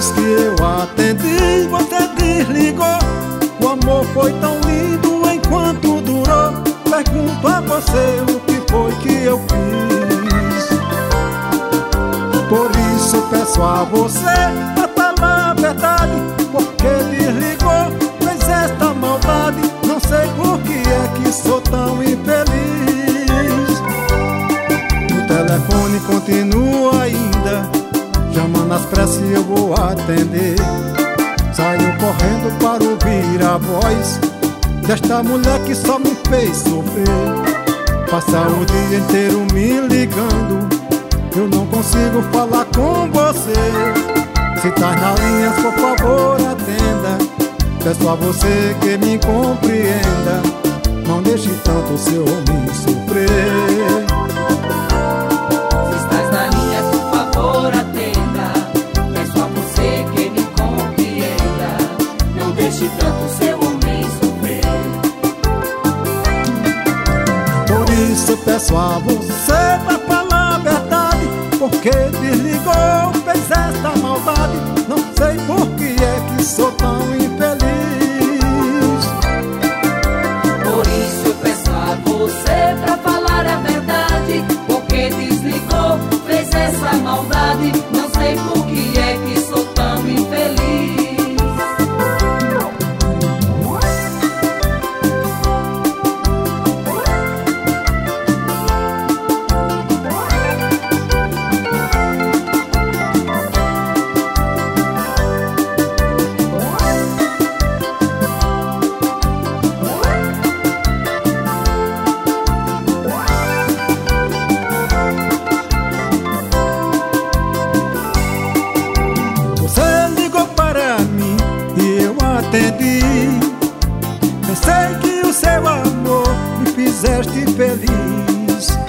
Depois que eu atendi, você desligou. O amor foi tão lindo enquanto durou. Pergunto a você o que foi que eu fiz. Por isso peço a você pra falar a verdade. Porque desligou, fez esta maldade. Não sei por que é que sou tão infeliz. O telefone continua ainda, chamando às pressas e eu vou atender. Saio correndo para ouvir a voz desta mulher que só me fez sofrer. Passa o dia inteiro me ligando, eu não consigo falar com você. Se tá na linha, por favor atenda. Peço a você que me compreenda. Não deixe tanto o seu homem sofrer. Se estás na linha, por favor atenda. Peço a você que me compreenda. Não deixe tanto o seu homem sofrer. Por isso peço a você pra falar a verdade. Porque desligou, fez esta maldade. Não sei por que é que sou tão infeliz. Por isso eu peço a você pra falar a verdade. Porque desligou, fez essa maldade. Não sei por que é que sou tão infeliz. Pensei que o seu amor me fizeste feliz.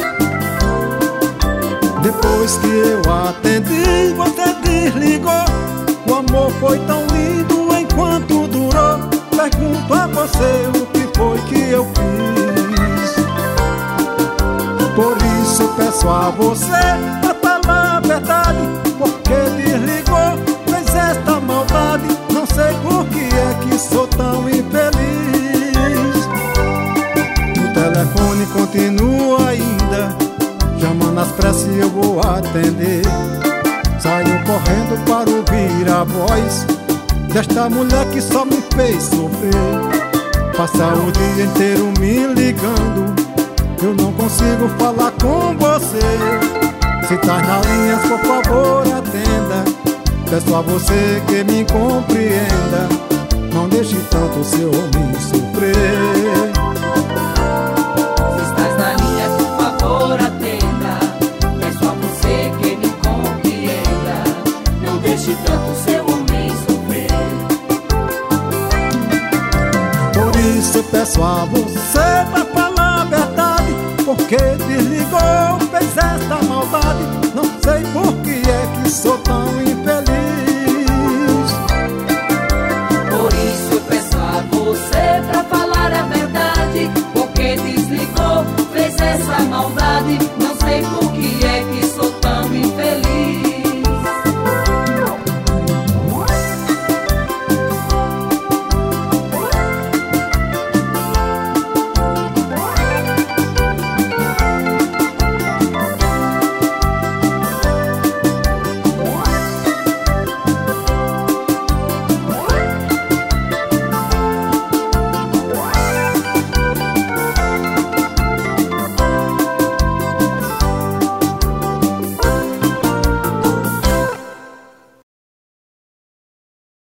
Depois que eu atendi, você desligou. O amor foi tão lindo enquanto durou. Pergunto a você o que foi que eu fiz. Por isso peço a você pra falar a verdade. Porque desligou, fez esta maldade. Não sei por que é que sou tão infeliz. O telefone continua ainda, chamando às pressas e eu vou atender. Saio correndo para ouvir a voz desta mulher que só me fez sofrer. Passa o dia inteiro me ligando, eu não consigo falar com você. Se tá na linha, por favor atenda. Peço a você que me compreenda. Não deixe tanto o seu homem sofrer. Se estás na linha, por favor atenda. Peço a você que me compreenda. Não deixe tanto o seu homem sofrer. Por isso peço a você pra falar a verdade. Porque desligou, fez esta maldade. Não sei por que é que sou tão infeliz. Por isso eu peço a você pra falar a verdade. Porque desligou, fez essa maldade. Não sei por